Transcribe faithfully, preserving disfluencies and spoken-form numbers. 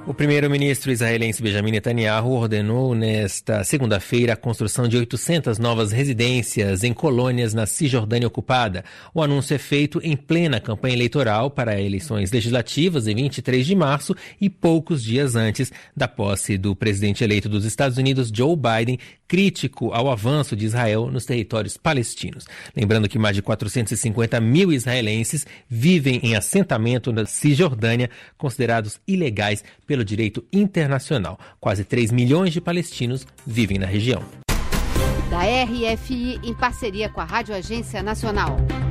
O primeiro-ministro israelense Benjamin Netanyahu ordenou nesta segunda-feira a construção de oitocentas novas residências em colônias na Cisjordânia ocupada. O anúncio é feito em plena campanha eleitoral para eleições legislativas em vinte e três de março e poucos dias antes da posse do presidente eleito dos Estados Unidos, Joe Biden, crítico ao avanço de Israel nos territórios palestinos. Lembrando que mais de quatrocentos e cinquenta mil israelenses vivem em assentamento na Cisjordânia, considerados ilegais pelo direito internacional. Quase três milhões de palestinos vivem na região. Da R F I, em parceria com a Rádio Agência Nacional.